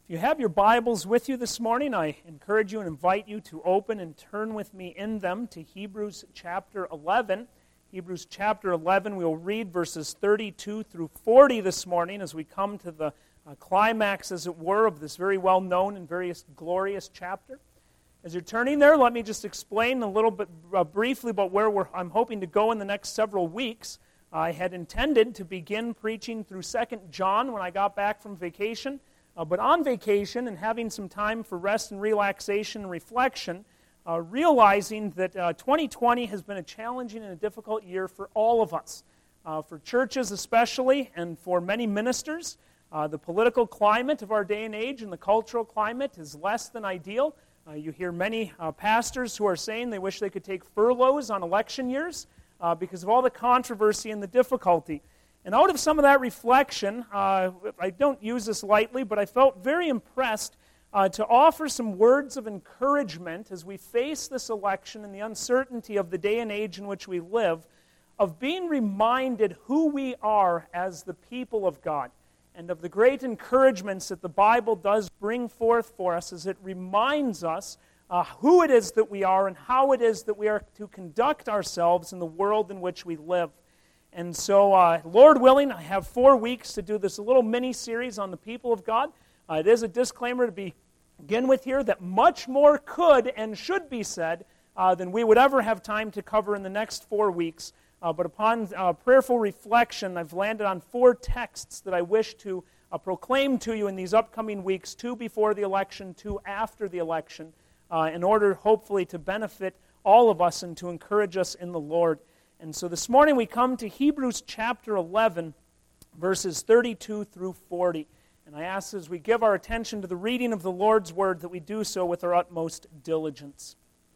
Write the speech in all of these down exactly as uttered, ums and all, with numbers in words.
If you have your Bibles with you this morning, I encourage you and invite you to open and turn with me in them to Hebrews chapter eleven. Hebrews chapter eleven, we will read verses thirty-two through forty this morning as we come to the uh, climax, as it were, of this very well-known and very glorious chapter. As you're turning there, let me just explain a little bit uh, briefly about where we're, I'm hoping to go in the next several weeks. I had intended to begin preaching through Second John when I got back from vacation. Uh, but on vacation and having some time for rest and relaxation and reflection, uh, realizing that uh, twenty twenty has been a challenging and a difficult year for all of us, uh, for churches especially, and for many ministers. Uh, the political climate of our day and age and the cultural climate is less than ideal. Uh, you hear many uh, pastors who are saying they wish they could take furloughs on election years uh, because of all the controversy and the difficulty. And out of some of that reflection, uh, I don't use this lightly, but I felt very impressed uh, to offer some words of encouragement as we face this election and the uncertainty of the day and age in which we live, of being reminded who we are as the people of God, and of the great encouragements that the Bible does bring forth for us as it reminds us uh, who it is that we are and how it is that we are to conduct ourselves in the world in which we live. And so, uh, Lord willing, I have four weeks to do this little mini-series on the people of God. Uh, it is a disclaimer to be, begin with here that much more could and should be said uh, than we would ever have time to cover in the next four weeks. Uh, but upon uh, prayerful reflection, I've landed on four texts that I wish to uh, proclaim to you in these upcoming weeks, two before the election, two after the election, uh, in order hopefully to benefit all of us and to encourage us in the Lord. And so this morning we come to Hebrews chapter eleven, verses thirty-two through forty. And I ask as we give our attention to the reading of the Lord's Word that we do so with our utmost diligence.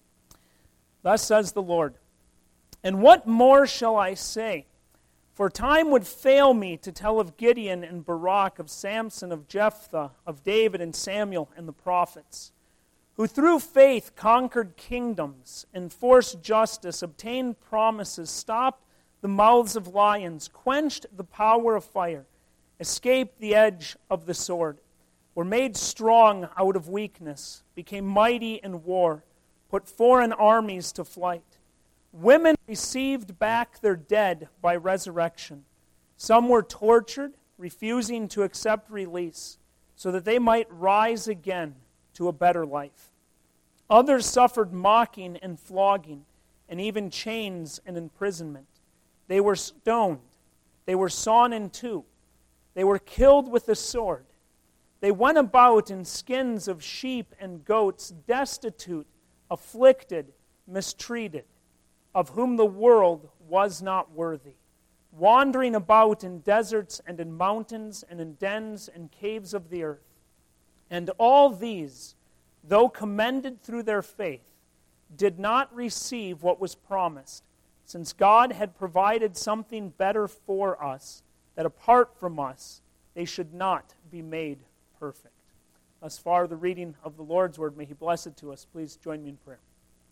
Thus says the Lord, "And what more shall I say? For time would fail me to tell of Gideon and Barak, of Samson, of Jephthah, of David and Samuel and the prophets, who through faith conquered kingdoms, enforced justice, obtained promises, stopped the mouths of lions, quenched the power of fire, escaped the edge of the sword, were made strong out of weakness, became mighty in war, put foreign armies to flight. Women received back their dead by resurrection. Some were tortured, refusing to accept release, so that they might rise again to a better life. Others suffered mocking and flogging, and even chains and imprisonment. They were stoned. They were sawn in two. They were killed with the sword. They went about in skins of sheep and goats, destitute, afflicted, mistreated, of whom the world was not worthy, wandering about in deserts and in mountains and in dens and caves of the earth. And all these, though commended through their faith, did not receive what was promised, since God had provided something better for us, that apart from us they should not be made perfect." Thus far the reading of the Lord's Word. May He bless it to us. Please join me in prayer.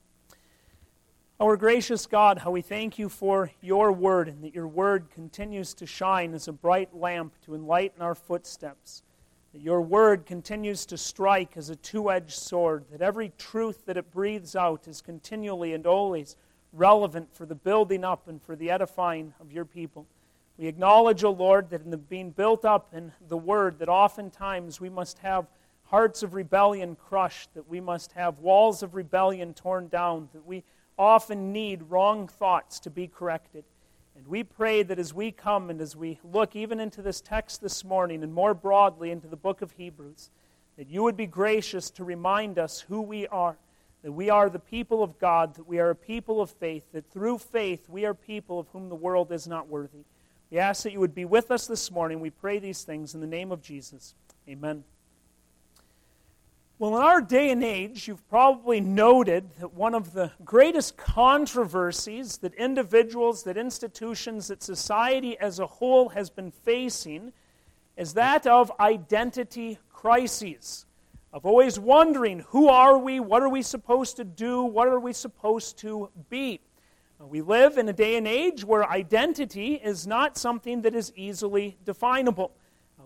Our gracious God, how we thank you for your Word, and that your Word continues to shine as a bright lamp to enlighten our footsteps. That your Word continues to strike as a two-edged sword, that every truth that it breathes out is continually and always relevant for the building up and for the edifying of your people. We acknowledge, O Lord, that in the being built up in the Word, that oftentimes we must have hearts of rebellion crushed, that we must have walls of rebellion torn down, that we often need wrong thoughts to be corrected. And we pray that as we come and as we look even into this text this morning and more broadly into the book of Hebrews, that you would be gracious to remind us who we are, that we are the people of God, that we are a people of faith, that through faith we are people of whom the world is not worthy. We ask that you would be with us this morning. We pray these things in the name of Jesus. Amen. Well, in our day and age, you've probably noted that one of the greatest controversies that individuals, that institutions, that society as a whole has been facing is that of identity crises, of always wondering, who are we, what are we supposed to do, what are we supposed to be? We live in a day and age where identity is not something that is easily definable.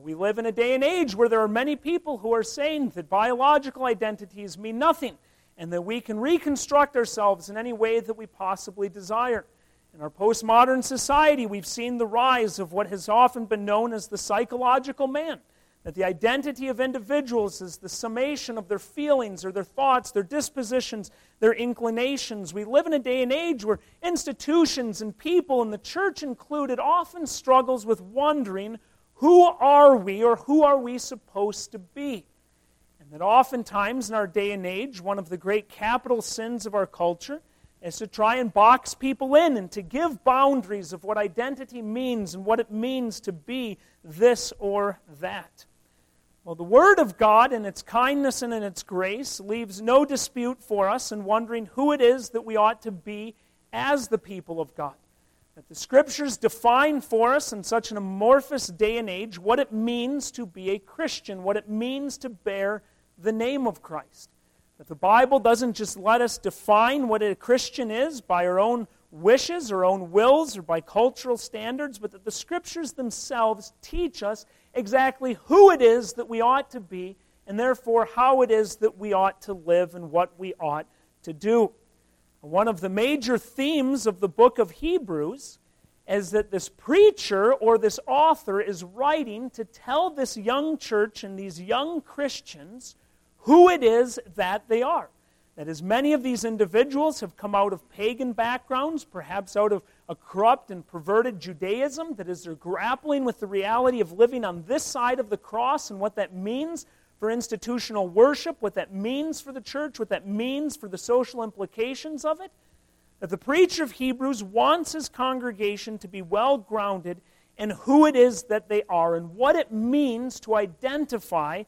We live in a day and age where there are many people who are saying that biological identities mean nothing and that we can reconstruct ourselves in any way that we possibly desire. In our postmodern society, we've seen the rise of what has often been known as the psychological man, that the identity of individuals is the summation of their feelings or their thoughts, their dispositions, their inclinations. We live in a day and age where institutions and people, and the church included, often struggles with wondering, who are we or who are we supposed to be? And that oftentimes in our day and age, one of the great capital sins of our culture is to try and box people in and to give boundaries of what identity means and what it means to be this or that. Well, the Word of God in its kindness and in its grace leaves no dispute for us in wondering who it is that we ought to be as the people of God. That the Scriptures define for us in such an amorphous day and age what it means to be a Christian, what it means to bear the name of Christ. That the Bible doesn't just let us define what a Christian is by our own wishes, our own wills, or by cultural standards, but that the Scriptures themselves teach us exactly who it is that we ought to be, and therefore how it is that we ought to live and what we ought to do. One of the major themes of the book of Hebrews is that this preacher or this author is writing to tell this young church and these young Christians who it is that they are. That as many of these individuals have come out of pagan backgrounds, perhaps out of a corrupt and perverted Judaism, that as they're grappling with the reality of living on this side of the cross and what that means for institutional worship, what that means for the church, what that means for the social implications of it, that the preacher of Hebrews wants his congregation to be well grounded in who it is that they are and what it means to identify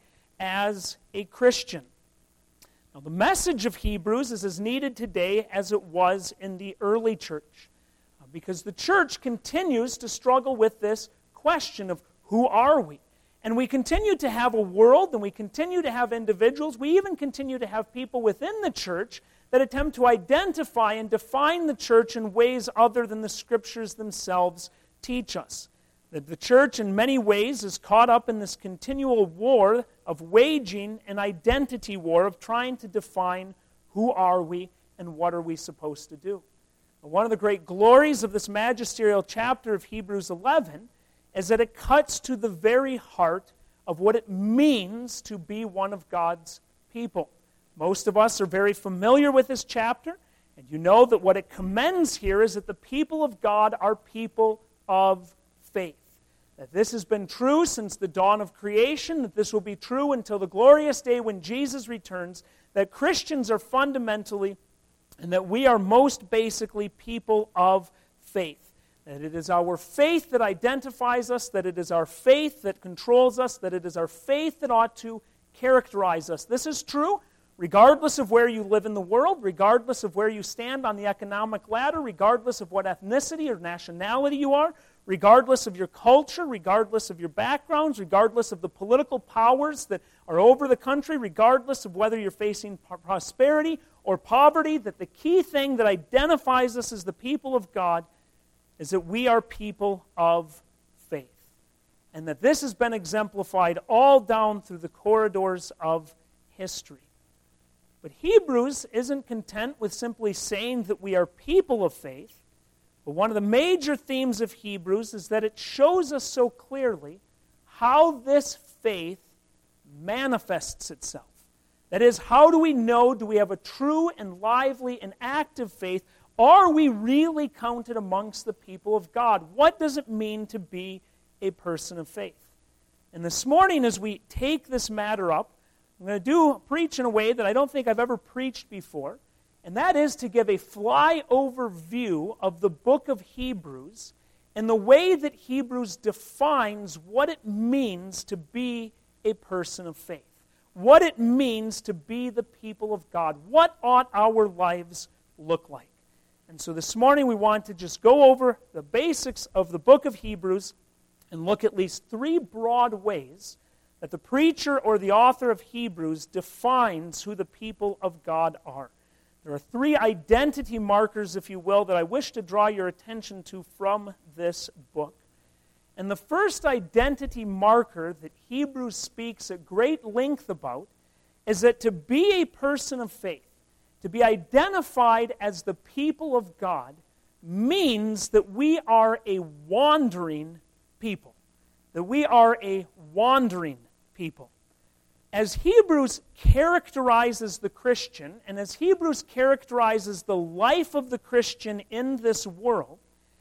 as a Christian. Now, the message of Hebrews is as needed today as it was in the early church, because the church continues to struggle with this question of who are we? And we continue to have a world, and we continue to have individuals, we even continue to have people within the church that attempt to identify and define the church in ways other than the Scriptures themselves teach us. That the church in many ways is caught up in this continual war of waging an identity war, of trying to define who are we and what are we supposed to do. And one of the great glories of this magisterial chapter of Hebrews eleven is that it cuts to the very heart of what it means to be one of God's people. Most of us are very familiar with this chapter, and you know that what it commends here is that the people of God are people of faith. That this has been true since the dawn of creation, that this will be true until the glorious day when Jesus returns, that Christians are fundamentally, and that we are most basically people of faith. That it is our faith that identifies us, that it is our faith that controls us, that it is our faith that ought to characterize us. This is true regardless of where you live in the world, regardless of where you stand on the economic ladder, regardless of what ethnicity or nationality you are, regardless of your culture, regardless of your backgrounds, regardless of the political powers that are over the country, regardless of whether you're facing prosperity or poverty, that the key thing that identifies us as the people of God is that we are people of faith. And that this has been exemplified all down through the corridors of history. But Hebrews isn't content with simply saying that we are people of faith. But one of the major themes of Hebrews is that it shows us so clearly how this faith manifests itself. That is, how do we know, do we have a true and lively and active faith? Are we really counted amongst the people of God? What does it mean to be a person of faith? And this morning, as we take this matter up, I'm going to do preach in a way that I don't think I've ever preached before, and that is to give a flyover view of the book of Hebrews and the way that Hebrews defines what it means to be a person of faith, what it means to be the people of God, what ought our lives look like. And so this morning we want to just go over the basics of the book of Hebrews and look at least three broad ways that the preacher or the author of Hebrews defines who the people of God are. There are three identity markers, if you will, that I wish to draw your attention to from this book. And the first identity marker that Hebrews speaks at great length about is that to be a person of faith, to be identified as the people of God, means that we are a wandering people. That we are a wandering people. As Hebrews characterizes the Christian, and as Hebrews characterizes the life of the Christian in this world,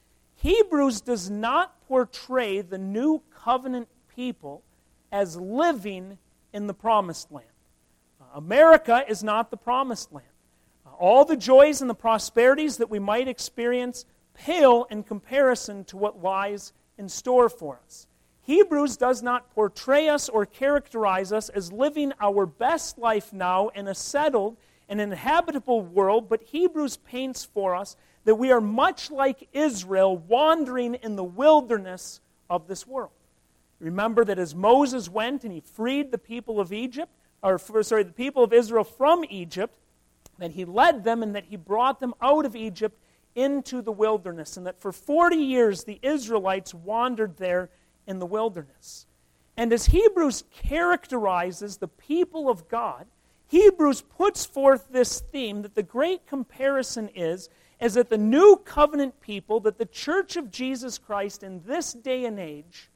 Hebrews does not portray the new covenant people as living in the promised land. Uh, America is not the promised land. Uh, all the joys and the prosperities that we might experience pale in comparison to what lies in store for us. Hebrews does not portray us or characterize us as living our best life now in a settled and inhabitable world, but Hebrews paints for us that we are much like Israel wandering in the wilderness of this world. Remember that as Moses went and he freed the people of Egypt, or sorry, the people of Israel from Egypt, that he led them and that he brought them out of Egypt into the wilderness, and that for forty years the Israelites wandered there in the wilderness. And as Hebrews characterizes the people of God, Hebrews puts forth this theme that the great comparison is, is that the new covenant people, that the church of Jesus Christ in this day and age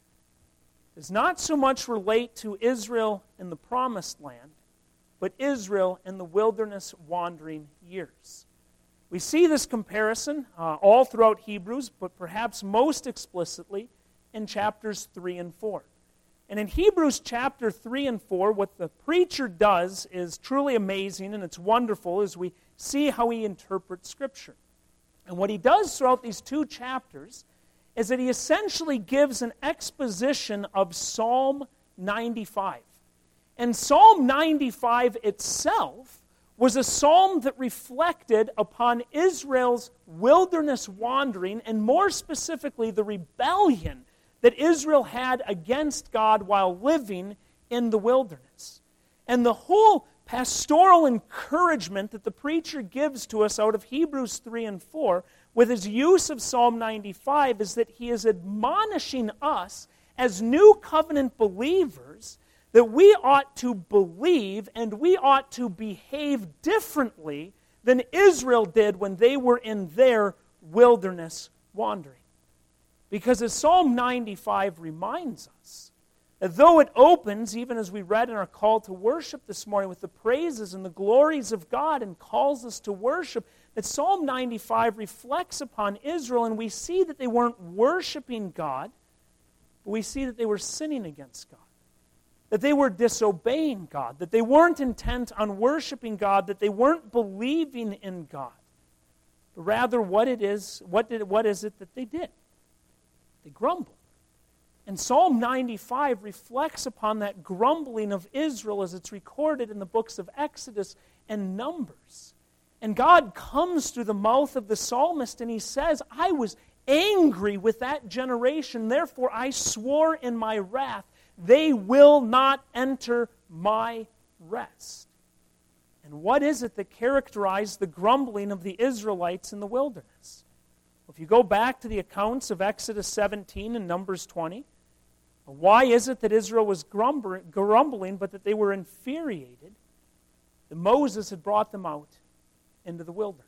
does not so much relate to Israel in the promised land, but Israel in the wilderness wandering years. We see this comparison uh, all throughout Hebrews, but perhaps most explicitly in chapters three and four. And in Hebrews chapter three and four, what the preacher does is truly amazing, and it's wonderful as we see how he interprets Scripture. And what he does throughout these two chapters is that he essentially gives an exposition of Psalm ninety-five. And Psalm ninety-five itself was a psalm that reflected upon Israel's wilderness wandering, and more specifically, the rebellion that Israel had against God while living in the wilderness. And the whole pastoral encouragement that the preacher gives to us out of Hebrews three and four with his use of Psalm ninety-five is that he is admonishing us as new covenant believers that we ought to believe and we ought to behave differently than Israel did when they were in their wilderness wandering. Because as Psalm ninety-five reminds us, that though it opens, even as we read in our call to worship this morning, with the praises and the glories of God and calls us to worship, that Psalm ninety-five reflects upon Israel, and we see that they weren't worshiping God, but we see that they were sinning against God. That they were disobeying God, that they weren't intent on worshiping God, that they weren't believing in God. But rather, what it is, what did, what is it that they did? They grumbled. And Psalm ninety-five reflects upon that grumbling of Israel as it's recorded in the books of Exodus and Numbers. And God comes through the mouth of the psalmist and he says, I was angry with that generation, therefore I swore in my wrath, they will not enter my rest. And what is it that characterized the grumbling of the Israelites in the wilderness? Well, if you go back to the accounts of Exodus seventeen and Numbers twenty, why is it that Israel was grumbling, but that they were infuriated that Moses had brought them out into the wilderness?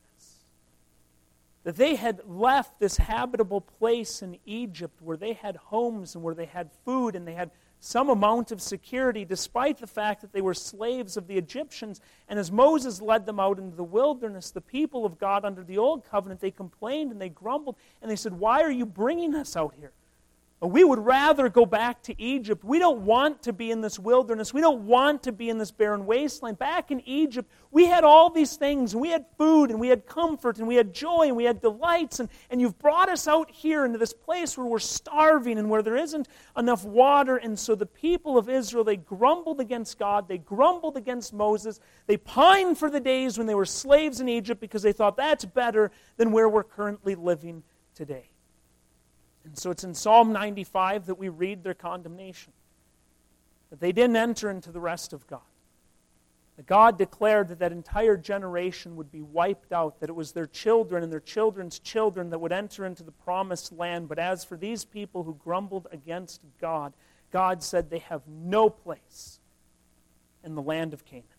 That they had left this habitable place in Egypt where they had homes and where they had food and they had some amount of security, despite the fact that they were slaves of the Egyptians. And as Moses led them out into the wilderness, the people of God under the old covenant, they complained and they grumbled, and they said, why are you bringing us out here? We would rather go back to Egypt. We don't want to be in this wilderness. We don't want to be in this barren wasteland. Back in Egypt, we had all these things, and we had food, and we had comfort, and we had joy, and we had delights, and, and you've brought us out here into this place where we're starving and where there isn't enough water. And so the people of Israel, they grumbled against God. They grumbled against Moses. They pined for the days when they were slaves in Egypt because they thought that's better than where we're currently living today. And so it's in Psalm ninety-five that we read their condemnation. That they didn't enter into the rest of God. that God declared that that entire generation would be wiped out, that it was their children and their children's children that would enter into the promised land. But as for these people who grumbled against God, God said they have no place in the land of Canaan.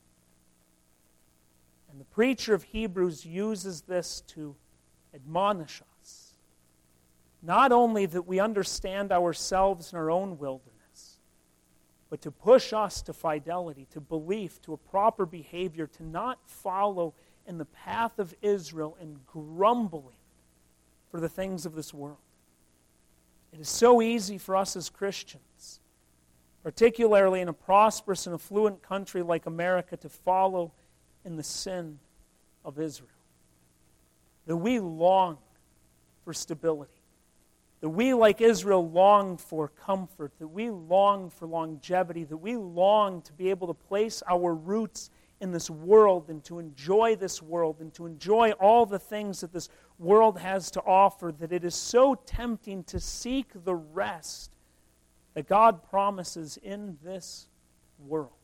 And the preacher of Hebrews uses this to admonish us. Not only that we understand ourselves in our own wilderness, but to push us to fidelity, to belief, to a proper behavior, to not follow in the path of Israel and grumbling for the things of this world. It is so easy for us as Christians, particularly in a prosperous and affluent country like America, to follow in the sin of Israel. That we long for stability. That we, like Israel, long for comfort. That we long for longevity. That we long to be able to place our roots in this world and to enjoy this world and to enjoy all the things that this world has to offer. That it is so tempting to seek the rest that God promises in this world.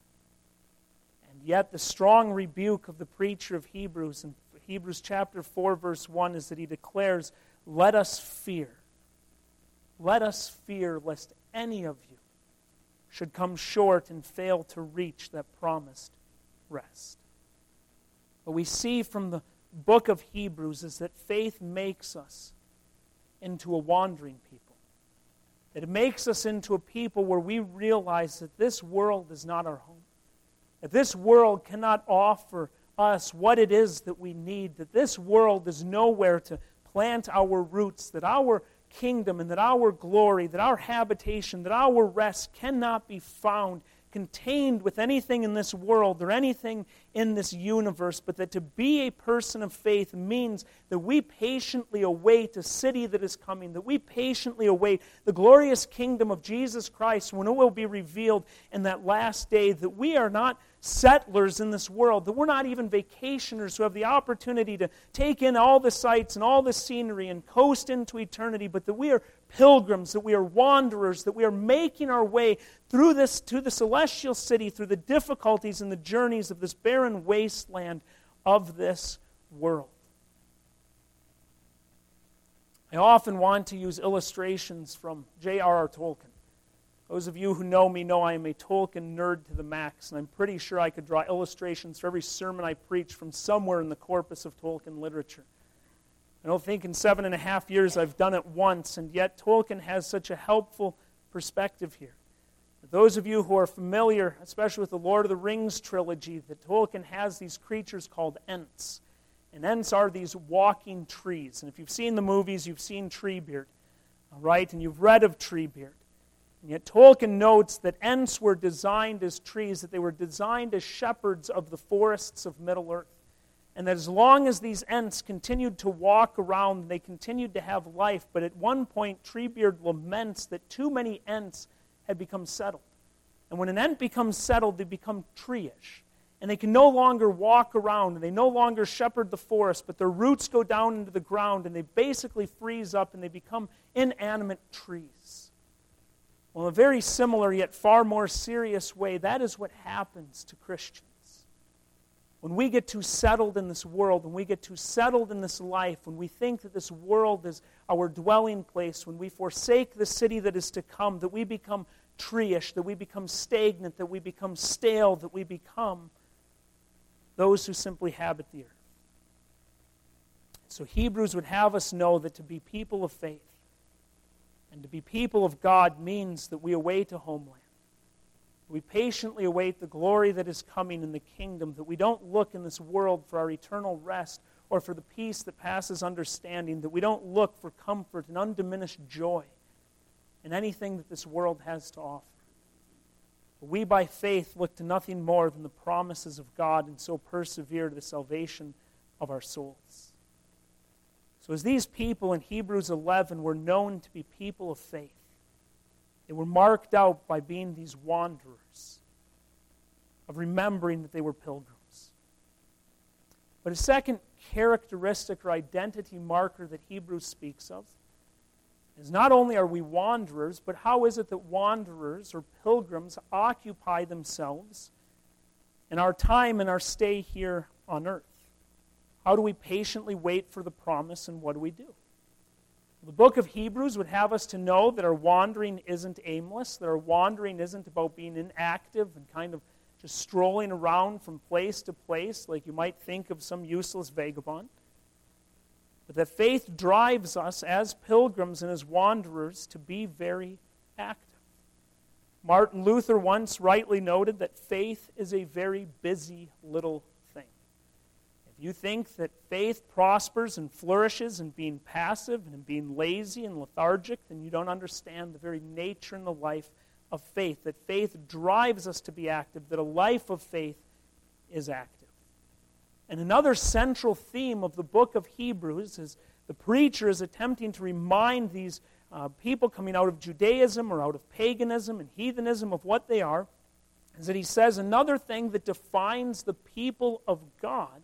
And yet the strong rebuke of the preacher of Hebrews in Hebrews chapter four verse one is that he declares, let us fear. Let us fear lest any of you should come short and fail to reach that promised rest. What we see from the book of Hebrews is that faith makes us into a wandering people. That it makes us into a people where we realize that this world is not our home. That this world cannot offer us what it is that we need. That this world is nowhere to plant our roots. That our kingdom and that our glory, that our habitation, that our rest cannot be found contained with anything in this world or anything in this universe, but that to be a person of faith means that we patiently await a city that is coming, that we patiently await the glorious kingdom of Jesus Christ when it will be revealed in that last day, that we are not settlers in this world, that we're not even vacationers who have the opportunity to take in all the sights and all the scenery and coast into eternity, but that we are pilgrims, that we are wanderers, that we are making our way through this to the celestial city, through the difficulties and the journeys of this barren wasteland of this world. I often want to use illustrations from J R R Tolkien. Those of you who know me know I am a Tolkien nerd to the max, and I'm pretty sure I could draw illustrations for every sermon I preach from somewhere in the corpus of Tolkien literature. I don't think in seven and a half years I've done it once, and yet Tolkien has such a helpful perspective here. For those of you who are familiar, especially with the Lord of the Rings trilogy, that Tolkien has these creatures called Ents. And Ents are these walking trees. And if you've seen the movies, you've seen Treebeard, all right? And you've read of Treebeard. And yet Tolkien notes that Ents were designed as trees, that they were designed as shepherds of the forests of Middle-earth. And that as long as these Ents continued to walk around, they continued to have life. But at one point, Treebeard laments that too many Ents had become settled. And when an Ent becomes settled, they become tree-ish. And they can no longer walk around, and they no longer shepherd the forest, but their roots go down into the ground, and they basically freeze up, and they become inanimate trees. Well, in a very similar yet far more serious way, that is what happens to Christians. When we get too settled in this world, when we get too settled in this life, when we think that this world is our dwelling place, when we forsake the city that is to come, that we become tree-ish, that we become stagnant, that we become stale, that we become those who simply habit the earth. So Hebrews would have us know that to be people of faith and to be people of God means that we await a homeland. We patiently await the glory that is coming in the kingdom, that we don't look in this world for our eternal rest or for the peace that passes understanding, that we don't look for comfort and undiminished joy in anything that this world has to offer. But we by faith look to nothing more than the promises of God and so persevere to the salvation of our souls. So as these people in Hebrews eleven were known to be people of faith, they were marked out by being these wanderers, of remembering that they were pilgrims. But a second characteristic or identity marker that Hebrews speaks of is not only are we wanderers, but how is it that wanderers or pilgrims occupy themselves in our time and our stay here on earth? How do we patiently wait for the promise, and what do we do? The book of Hebrews would have us to know that our wandering isn't aimless, that our wandering isn't about being inactive and kind of just strolling around from place to place like you might think of some useless vagabond. But that faith drives us as pilgrims and as wanderers to be very active. Martin Luther once rightly noted that faith is a very busy little thing. If you think that faith prospers and flourishes in being passive and in being lazy and lethargic, then you don't understand the very nature and the life of faith, that faith drives us to be active, that a life of faith is active. And another central theme of the book of Hebrews is the preacher is attempting to remind these uh, people coming out of Judaism or out of paganism and heathenism of what they are, is that he says another thing that defines the people of God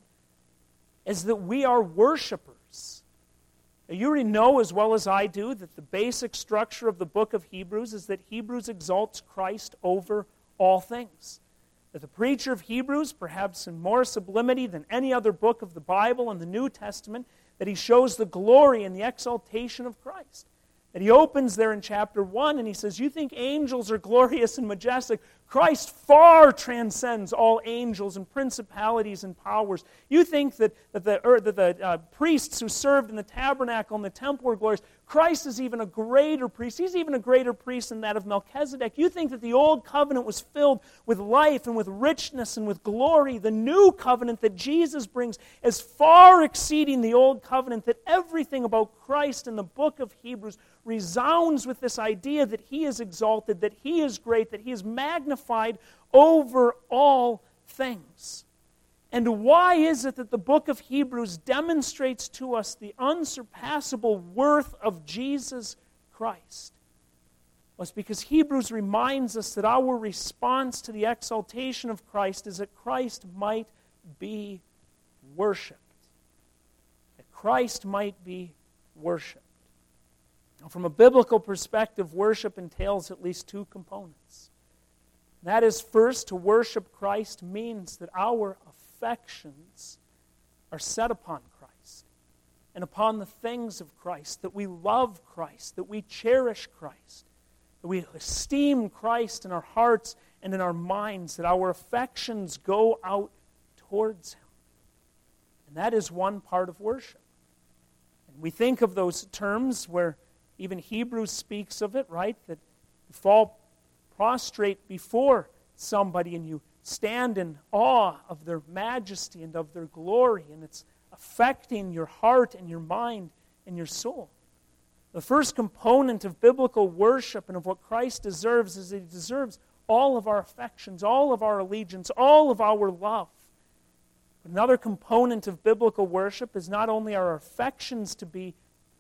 is that we are worshipers. You already know as well as I do that the basic structure of the book of Hebrews is that Hebrews exalts Christ over all things. That the preacher of Hebrews, perhaps in more sublimity than any other book of the Bible and the New Testament, that he shows the glory and the exaltation of Christ. That he opens there in chapter one and he says, you think angels are glorious and majestic. Christ far transcends all angels and principalities and powers. You think that, that the, or, that the uh, priests who served in the tabernacle and the temple were glorious. Christ is even a greater priest. He's even a greater priest than that of Melchizedek. You think that the old covenant was filled with life and with richness and with glory. The new covenant that Jesus brings is far exceeding the old covenant, that everything about Christ in the book of Hebrews resounds with this idea that he is exalted, that he is great, that he is magnified over all things. And why is it that the book of Hebrews demonstrates to us the unsurpassable worth of Jesus Christ? Well, it's because Hebrews reminds us that our response to the exaltation of Christ is that Christ might be worshipped. That Christ might be worshipped. Now, from a biblical perspective, worship entails at least two components. That is, first, to worship Christ means that our affections are set upon Christ and upon the things of Christ, that we love Christ, that we cherish Christ, that we esteem Christ in our hearts and in our minds, that our affections go out towards him. And that is one part of worship. And we think of those terms where even Hebrews speaks of it, right? That you fall prostrate before somebody and you stand in awe of their majesty and of their glory, and it's affecting your heart and your mind and your soul. The first component of biblical worship and of what Christ deserves is that he deserves all of our affections, all of our allegiance, all of our love. But another component of biblical worship is not only our affections to be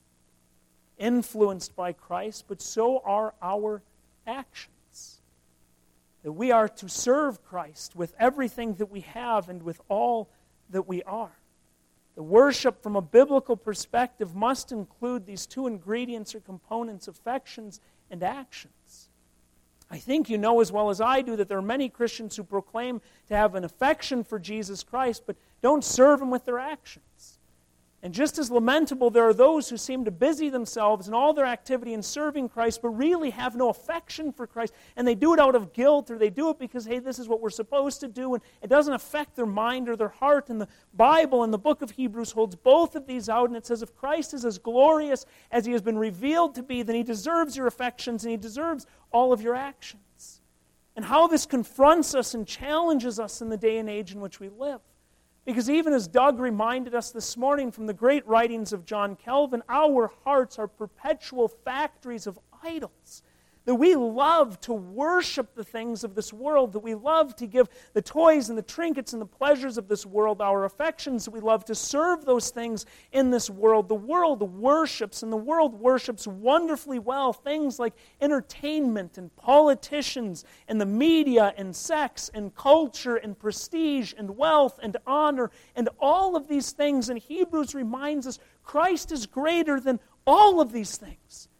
influenced by Christ, but so are our actions. That we are to serve Christ with everything that we have and with all that we are. The worship from a biblical perspective must include these two ingredients or components, affections and actions. I think you know as well as I do that there are many Christians who proclaim to have an affection for Jesus Christ, but don't serve him with their actions. And just as lamentable, there are those who seem to busy themselves in all their activity in serving Christ, but really have no affection for Christ. And they do it out of guilt, or they do it because, hey, this is what we're supposed to do, and it doesn't affect their mind or their heart. And the Bible and the book of Hebrews holds both of these out, and it says if Christ is as glorious as he has been revealed to be, then he deserves your affections, and he deserves all of your actions. And how this confronts us and challenges us in the day and age in which we live. Because even as Doug reminded us this morning from the great writings of John Calvin, our hearts are perpetual factories of idols. That we love to worship the things of this world, that we love to give the toys and the trinkets and the pleasures of this world our affections, that we love to serve those things in this world. The world worships, and the world worships wonderfully well, things like entertainment and politicians and the media and sex and culture and prestige and wealth and honor and all of these things. And Hebrews reminds us Christ is greater than all of these things.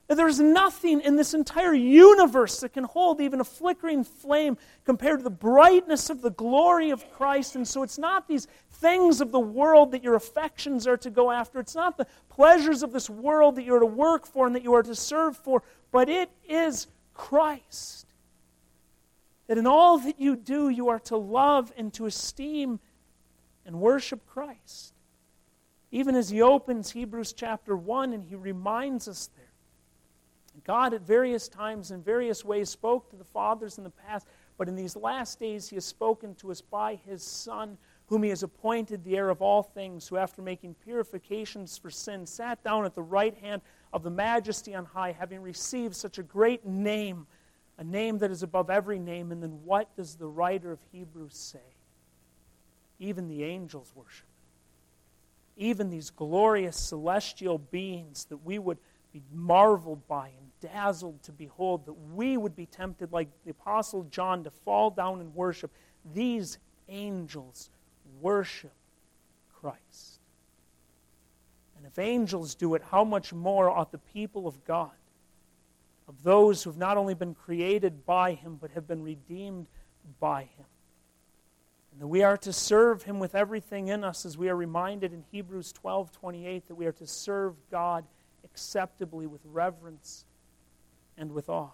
There's nothing in this entire universe that can hold even a flickering flame compared to the brightness of the glory of Christ. And so it's not these things of the world that your affections are to go after. It's not the pleasures of this world that you are to work for and that you are to serve for, but it is Christ. That in all that you do, you are to love and to esteem and worship Christ. Even as he opens Hebrews chapter one and he reminds us there, God at various times in various ways spoke to the fathers in the past, but in these last days he has spoken to us by his Son, whom he has appointed the heir of all things, who after making purifications for sin, sat down at the right hand of the Majesty on high, having received such a great name, a name that is above every name. And then what does the writer of Hebrews say? Even the angels worship him. Even these glorious celestial beings that we would be marveled by and dazzled to behold, that we would be tempted like the Apostle John to fall down and worship. These angels worship Christ. And if angels do it, how much more ought the people of God, of those who have not only been created by him, but have been redeemed by him. And that we are to serve him with everything in us, as we are reminded in Hebrews twelve twenty-eight, that we are to serve God acceptably with reverence and with awe.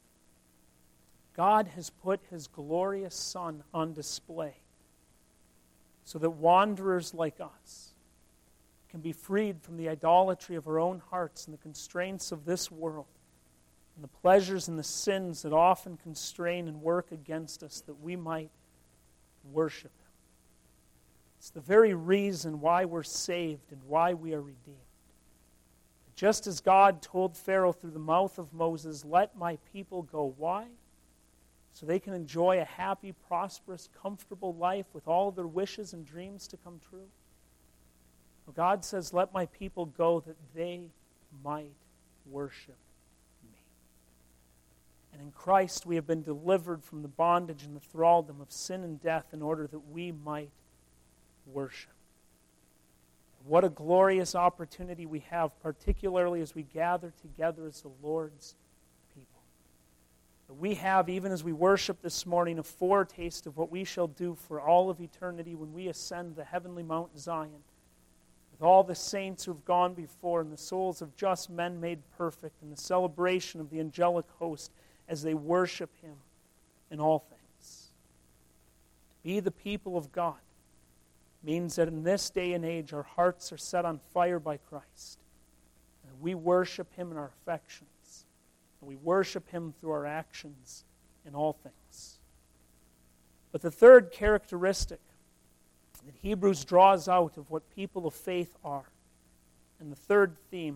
God has put his glorious Son on display so that wanderers like us can be freed from the idolatry of our own hearts and the constraints of this world and the pleasures and the sins that often constrain and work against us, that we might worship him. It's the very reason why we're saved and why we are redeemed. Just as God told Pharaoh through the mouth of Moses, let my people go. Why? So they can enjoy a happy, prosperous, comfortable life with all their wishes and dreams to come true. Well, God says, let my people go that they might worship me. And in Christ we have been delivered from the bondage and the thraldom of sin and death in order that we might worship. What a glorious opportunity we have, particularly as we gather together as the Lord's people. We have, even as we worship this morning, a foretaste of what we shall do for all of eternity when we ascend the heavenly Mount Zion, with all the saints who have gone before and the souls of just men made perfect, and the celebration of the angelic host as they worship him in all things. To be the people of God means that in this day and age our hearts are set on fire by Christ. And we worship him in our affections. And we worship him through our actions in all things. But the third characteristic that Hebrews draws out of what people of faith are, and the third theme,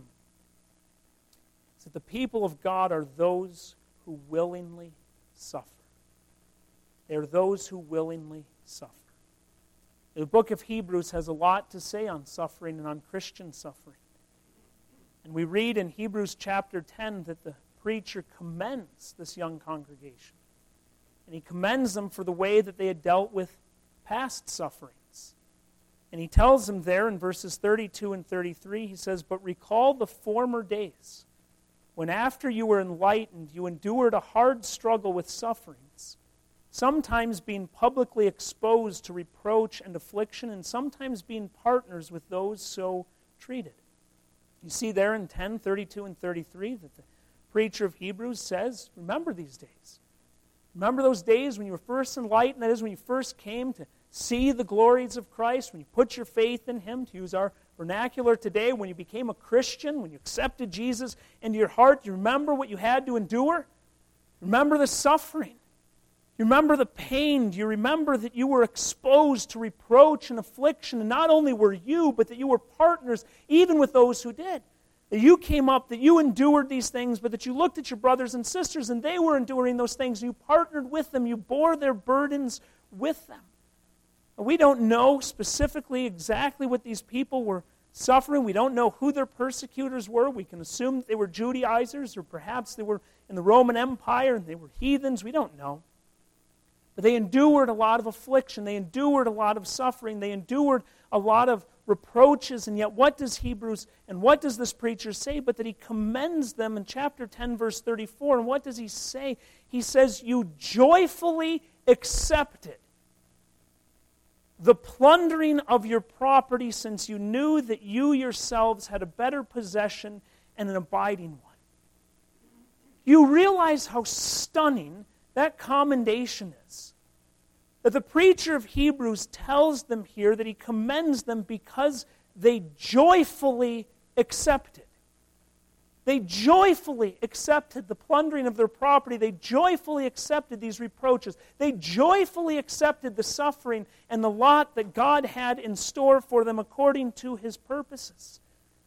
is that the people of God are those who willingly suffer. They are those who willingly suffer. The book of Hebrews has a lot to say on suffering and on Christian suffering. And we read in Hebrews chapter ten that the preacher commends this young congregation. And he commends them for the way that they had dealt with past sufferings. And he tells them there in verses thirty-two and thirty-three, he says, but recall the former days, when after you were enlightened, you endured a hard struggle with sufferings, sometimes being publicly exposed to reproach and affliction, and sometimes being partners with those so treated. You see there in ten, thirty-two, and thirty-three that the preacher of Hebrews says, remember these days. Remember those days when you were first enlightened, that is, when you first came to see the glories of Christ, when you put your faith in him, to use our vernacular today, when you became a Christian, when you accepted Jesus into your heart. You remember what you had to endure? Remember the suffering. You remember the pain. Do you remember that you were exposed to reproach and affliction? And not only were you, but that you were partners even with those who did. That you came up, that you endured these things, but that you looked at your brothers and sisters and they were enduring those things. And you partnered with them. You bore their burdens with them. And we don't know specifically exactly what these people were suffering. We don't know who their persecutors were. We can assume that they were Judaizers, or perhaps they were in the Roman Empire and they were heathens. We don't know. But they endured a lot of affliction. They endured a lot of suffering. They endured a lot of reproaches, and yet what does Hebrews, and what does this preacher say? But that he commends them in chapter ten, verse thirty-four. And what does he say? He says, you joyfully accepted the plundering of your property, since you knew that you yourselves had a better possession and an abiding one. You realize how stunning that commendation is. That the preacher of Hebrews tells them here that he commends them because they joyfully accepted. They joyfully accepted the plundering of their property. They joyfully accepted these reproaches. They joyfully accepted the suffering and the lot that God had in store for them according to His purposes.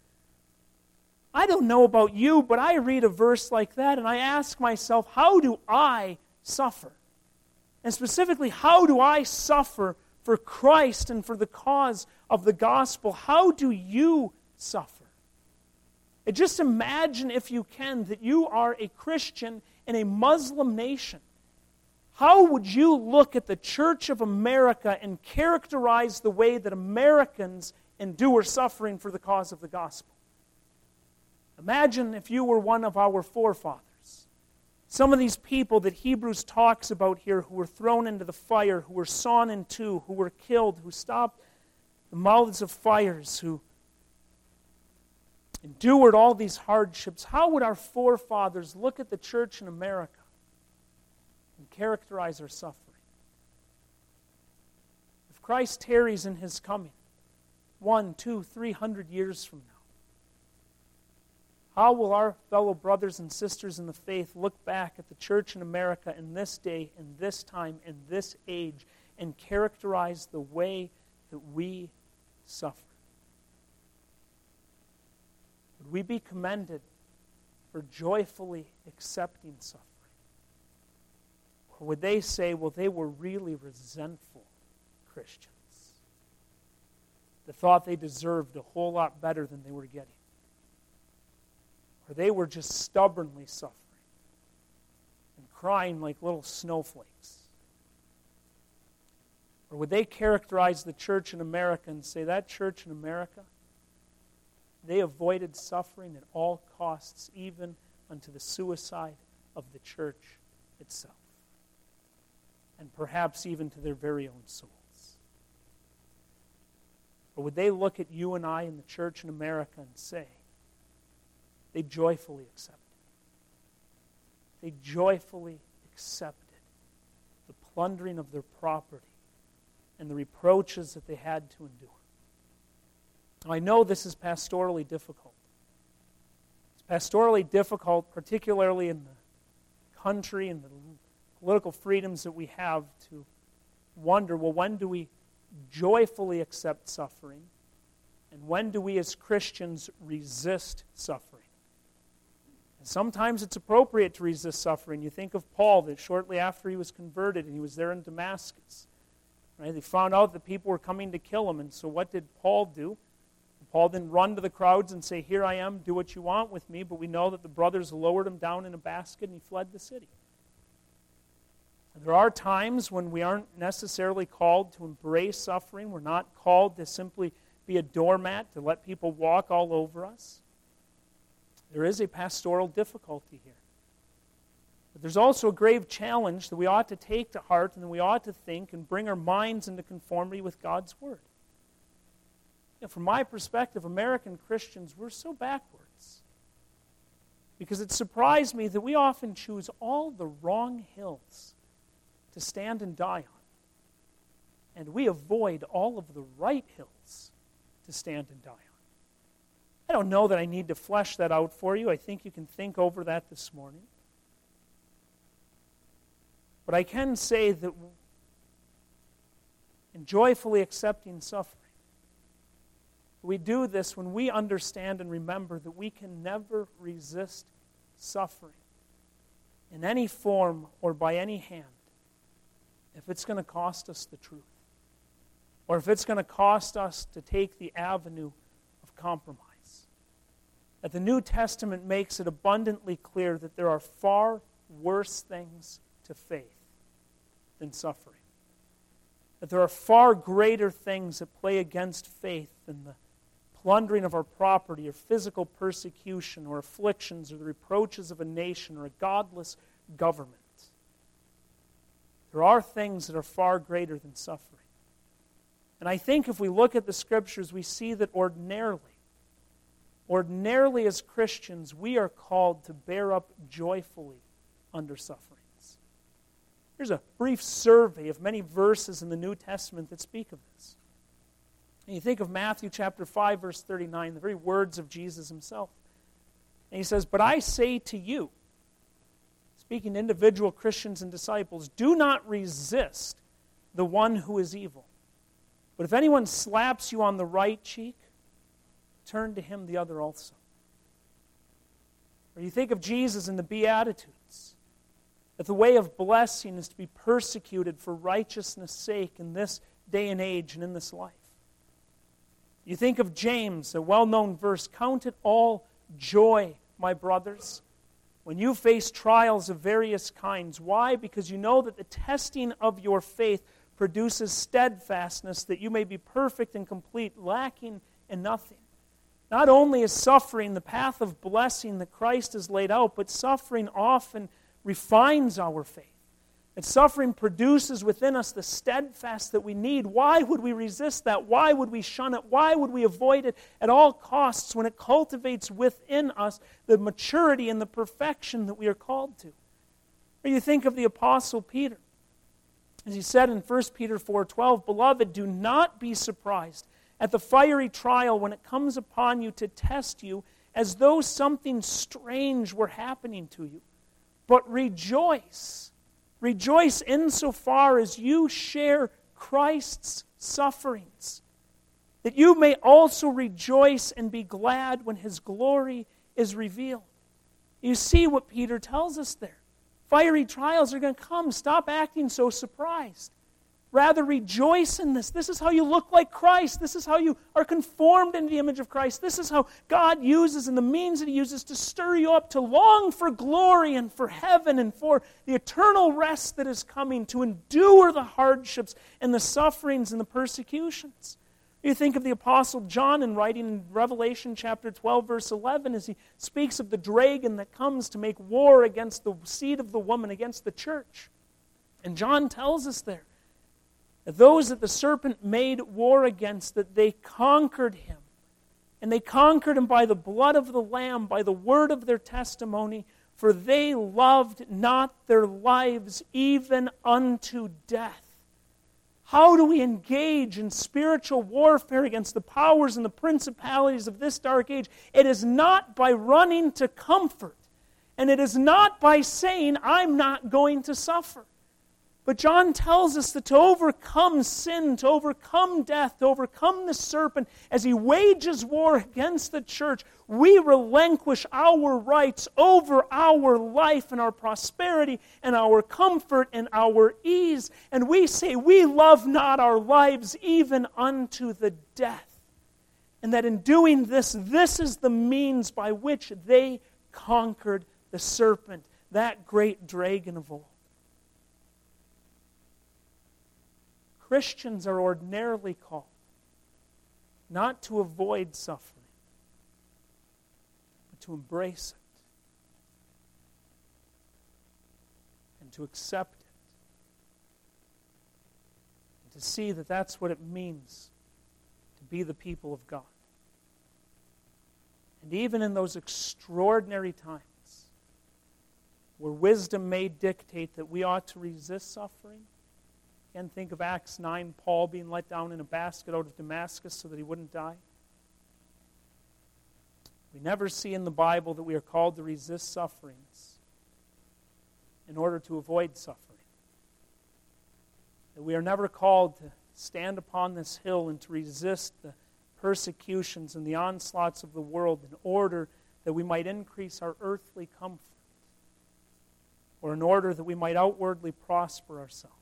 I don't know about you, but I read a verse like that and I ask myself, how do I suffer? And specifically, how do I suffer for Christ and for the cause of the gospel? How do you suffer? And just imagine, if you can, that you are a Christian in a Muslim nation. How would you look at the Church of America and characterize the way that Americans endure suffering for the cause of the gospel? Imagine if you were one of our forefathers. Some of these people that Hebrews talks about here, who were thrown into the fire, who were sawn in two, who were killed, who stopped the mouths of fires, who endured all these hardships. How would our forefathers look at the church in America and characterize our suffering? If Christ tarries in His coming, one, two, three hundred years from now, how will our fellow brothers and sisters in the faith look back at the church in America in this day, in this time, in this age, and characterize the way that we suffer? Would we be commended for joyfully accepting suffering? Or would they say, well, they were really resentful Christians that thought they deserved a whole lot better than they were getting? Or they were just stubbornly suffering and crying like little snowflakes? Or would they characterize the church in America and say, that church in America, they avoided suffering at all costs, even unto the suicide of the church itself, and perhaps even to their very own souls? Or would they look at you and I in the church in America and say, they joyfully accepted. They joyfully accepted the plundering of their property and the reproaches that they had to endure. Now, I know this is pastorally difficult. It's pastorally difficult, particularly in the country and the political freedoms that we have, to wonder, well, when do we joyfully accept suffering? And when do we as Christians resist suffering? And sometimes it's appropriate to resist suffering. You think of Paul, that shortly after he was converted and he was there in Damascus, right? They found out that people were coming to kill him. And so what did Paul do? Paul didn't run to the crowds and say, here I am, do what you want with me. But we know that the brothers lowered him down in a basket and he fled the city. And there are times when we aren't necessarily called to embrace suffering. We're not called to simply be a doormat, to let people walk all over us. There is a pastoral difficulty here. But there's also a grave challenge that we ought to take to heart and that we ought to think and bring our minds into conformity with God's Word. You know, from my perspective, American Christians, we're so backwards. Because it surprised me that we often choose all the wrong hills to stand and die on. And we avoid all of the right hills to stand and die on. I don't know that I need to flesh that out for you. I think you can think over that this morning. But I can say that in joyfully accepting suffering, we do this when we understand and remember that we can never resist suffering in any form or by any hand if it's going to cost us the truth, or if it's going to cost us to take the avenue of compromise. That the New Testament makes it abundantly clear that there are far worse things to faith than suffering. That there are far greater things that play against faith than the plundering of our property or physical persecution or afflictions or the reproaches of a nation or a godless government. There are things that are far greater than suffering. And I think if we look at the Scriptures, we see that ordinarily, ordinarily as Christians, we are called to bear up joyfully under sufferings. Here's a brief survey of many verses in the New Testament that speak of this. And you think of Matthew chapter five, verse thirty-nine, the very words of Jesus himself. And he says, "But I say to you," speaking to individual Christians and disciples, "do not resist the one who is evil. But if anyone slaps you on the right cheek, turn to him the other also." Or you think of Jesus in the Beatitudes, that the way of blessing is to be persecuted for righteousness' sake in this day and age and in this life. You think of James, a well-known verse, "Count it all joy, my brothers, when you face trials of various kinds." Why? Because you know that the testing of your faith produces steadfastness, that you may be perfect and complete, lacking in nothing. Not only is suffering the path of blessing that Christ has laid out, but suffering often refines our faith. And suffering produces within us the steadfast that we need. Why would we resist that? Why would we shun it? Why would we avoid it at all costs when it cultivates within us the maturity and the perfection that we are called to? Or you think of the Apostle Peter. As he said in First Peter four twelve, "Beloved, do not be surprised at the fiery trial when it comes upon you to test you as though something strange were happening to you. But rejoice. Rejoice insofar as you share Christ's sufferings, that you may also rejoice and be glad when his glory is revealed." You see what Peter tells us there. Fiery trials are going to come. Stop acting so surprised. Rather, rejoice in this. This is how you look like Christ. This is how you are conformed into the image of Christ. This is how God uses and the means that he uses to stir you up to long for glory and for heaven and for the eternal rest that is coming, to endure the hardships and the sufferings and the persecutions. You think of the Apostle John in writing in Revelation chapter twelve, verse eleven, as he speaks of the dragon that comes to make war against the seed of the woman, against the church. And John tells us there that those that the serpent made war against, that they conquered him. And they conquered him by the blood of the Lamb, by the word of their testimony, for they loved not their lives even unto death. How do we engage in spiritual warfare against the powers and the principalities of this dark age? It is not by running to comfort. And it is not by saying, "I'm not going to suffer." But John tells us that to overcome sin, to overcome death, to overcome the serpent, as he wages war against the church, we relinquish our rights over our life and our prosperity and our comfort and our ease. And we say, we love not our lives even unto the death. And that in doing this, this is the means by which they conquered the serpent, that great dragon of old. Christians are ordinarily called not to avoid suffering, but to embrace it and to accept it and to see that that's what it means to be the people of God. And even in those extraordinary times where wisdom may dictate that we ought to resist suffering, again, think of Acts nine, Paul being let down in a basket out of Damascus so that he wouldn't die. We never see in the Bible that we are called to resist sufferings in order to avoid suffering. That we are never called to stand upon this hill and to resist the persecutions and the onslaughts of the world in order that we might increase our earthly comfort, or in order that we might outwardly prosper ourselves.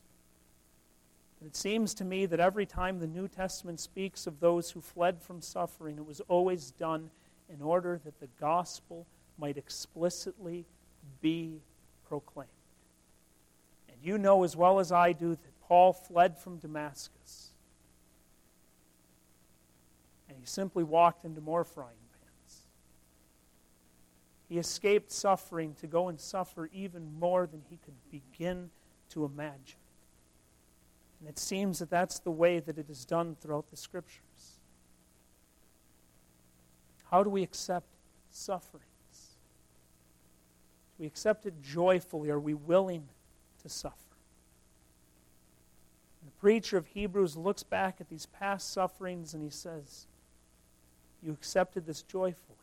It seems to me that every time the New Testament speaks of those who fled from suffering, it was always done in order that the gospel might explicitly be proclaimed. And you know as well as I do that Paul fled from Damascus. And he simply walked into more frying pans. He escaped suffering to go and suffer even more than he could begin to imagine. And it seems that that's the way that it is done throughout the Scriptures. How do we accept sufferings? Do we accept it joyfully? Are we willing to suffer? And the preacher of Hebrews looks back at these past sufferings and he says, you accepted this joyfully.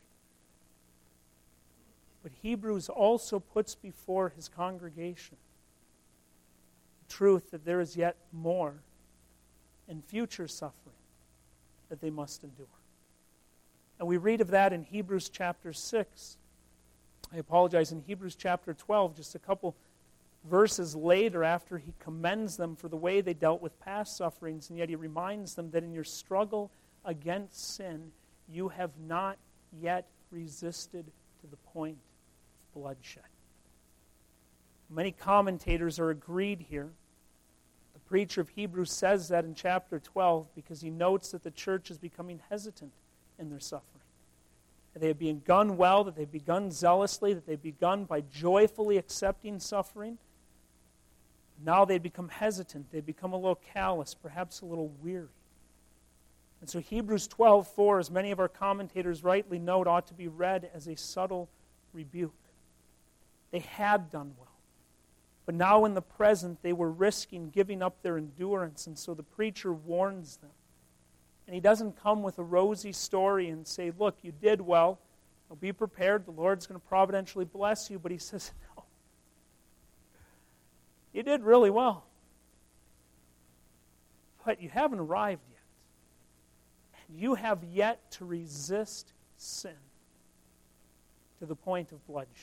But Hebrews also puts before his congregation the truth that there is yet more and future suffering that they must endure. And we read of that in Hebrews chapter six. I apologize, in Hebrews chapter twelve, just a couple verses later, after he commends them for the way they dealt with past sufferings, and yet he reminds them that in your struggle against sin, you have not yet resisted to the point of bloodshed. Many commentators are agreed here. The preacher of Hebrews says that in chapter twelve because he notes that the church is becoming hesitant in their suffering. That they have begun well, that they've begun zealously, that they've begun by joyfully accepting suffering. Now they've become hesitant. They've become a little callous, perhaps a little weary. And so Hebrews twelve four, as many of our commentators rightly note, ought to be read as a subtle rebuke. They had done well. But now in the present, they were risking giving up their endurance, and so the preacher warns them. And he doesn't come with a rosy story and say, look, you did well. Now be prepared. The Lord's going to providentially bless you. But he says, no. You did really well. But you haven't arrived yet. And you have yet to resist sin to the point of bloodshed.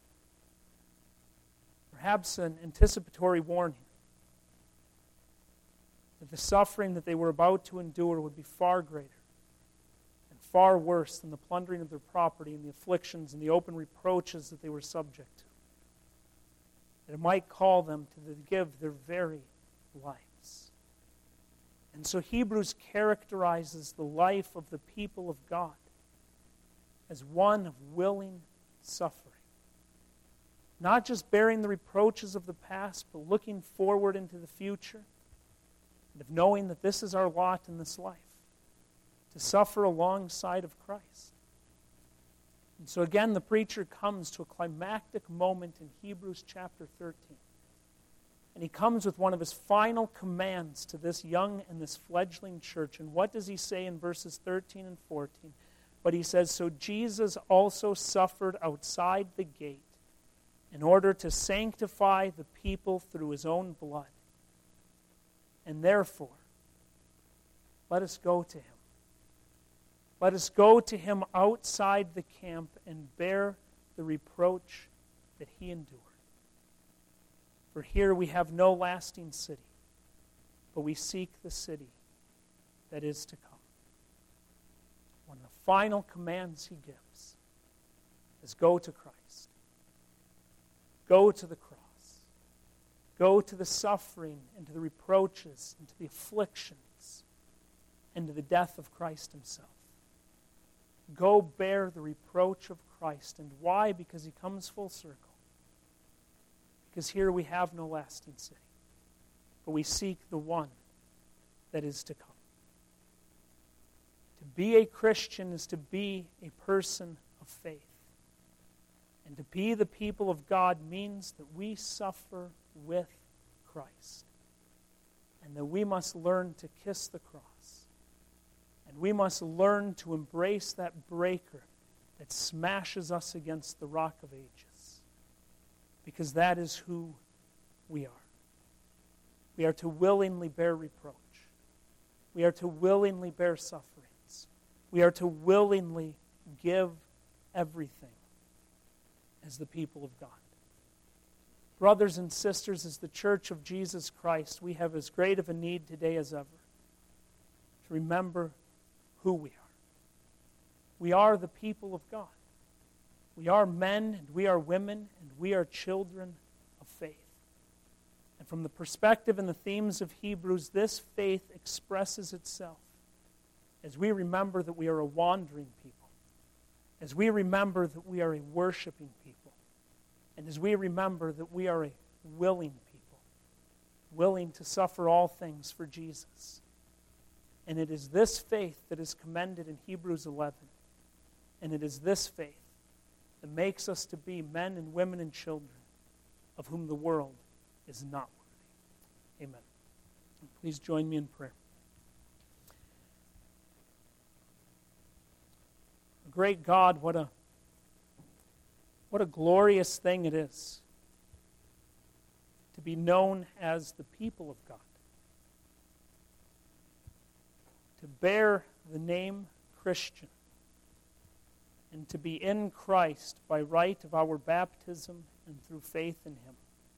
Perhaps an anticipatory warning that the suffering that they were about to endure would be far greater and far worse than the plundering of their property and the afflictions and the open reproaches that they were subject to. That it might call them to give their very lives. And so Hebrews characterizes the life of the people of God as one of willing suffering. Not just bearing the reproaches of the past, but looking forward into the future, and of knowing that this is our lot in this life, to suffer alongside of Christ. And so again, the preacher comes to a climactic moment in Hebrews chapter thirteen. And he comes with one of his final commands to this young and this fledgling church. And what does he say in verses thirteen and fourteen? But he says, so Jesus also suffered outside the gate in order to sanctify the people through his own blood. And therefore, let us go to him. Let us go to him outside the camp and bear the reproach that he endured. For here we have no lasting city, but we seek the city that is to come. One of the final commands he gives is go to Christ. Go to the cross. Go to the suffering and to the reproaches and to the afflictions and to the death of Christ himself. Go bear the reproach of Christ. And why? Because he comes full circle. Because here we have no lasting city, but we seek the one that is to come. To be a Christian is to be a person of faith. And to be the people of God means that we suffer with Christ. And that we must learn to kiss the cross. And we must learn to embrace that breaker that smashes us against the rock of ages. Because that is who we are. We are to willingly bear reproach. We are to willingly bear sufferings. We are to willingly give everything as the people of God. Brothers and sisters, as the Church of Jesus Christ, we have as great of a need today as ever to remember who we are. We are the people of God. We are men and we are women and we are children of faith. And from the perspective and the themes of Hebrews, this faith expresses itself as we remember that we are a wandering people, as we remember that we are a worshiping people, and as we remember that we are a willing people, willing to suffer all things for Jesus. And it is this faith that is commended in Hebrews eleven. And it is this faith that makes us to be men and women and children of whom the world is not worthy. Amen. Please join me in prayer. Great God, what a what a glorious thing it is to be known as the people of God, to bear the name Christian, and to be in Christ by right of our baptism and through faith in Him.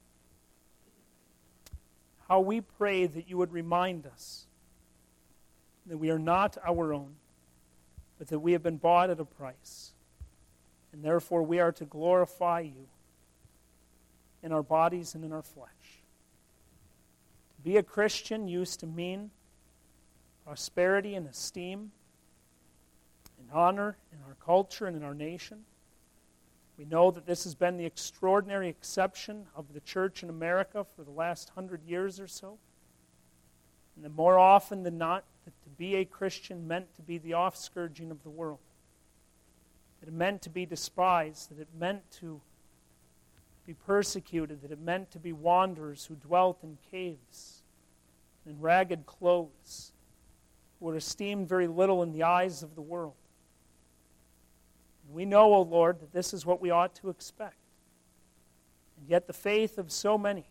How we pray that you would remind us that we are not our own, but that we have been bought at a price, and therefore we are to glorify you in our bodies and in our flesh. To be a Christian used to mean prosperity and esteem and honor in our culture and in our nation. We know that this has been the extraordinary exception of the church in America for the last hundred years or so. And that more often than not, that to be a Christian meant to be the offscourging of the world. That it meant to be despised, that it meant to be persecuted, that it meant to be wanderers who dwelt in caves and in ragged clothes, who were esteemed very little in the eyes of the world. And we know, O Lord, that this is what we ought to expect. And yet the faith of so many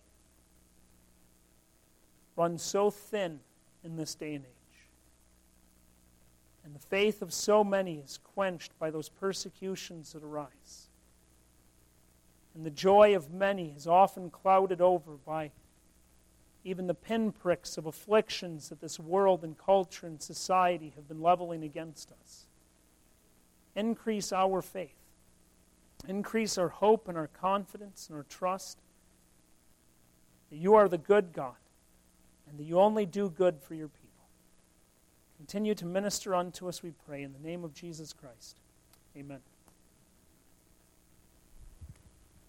runs so thin in this day and age. And the faith of so many is quenched by those persecutions that arise. And the joy of many is often clouded over by even the pinpricks of afflictions that this world and culture and society have been leveling against us. Increase our faith. Increase our hope and our confidence and our trust that you are the good God and that you only do good for your people. Continue to minister unto us, we pray, in the name of Jesus Christ. Amen.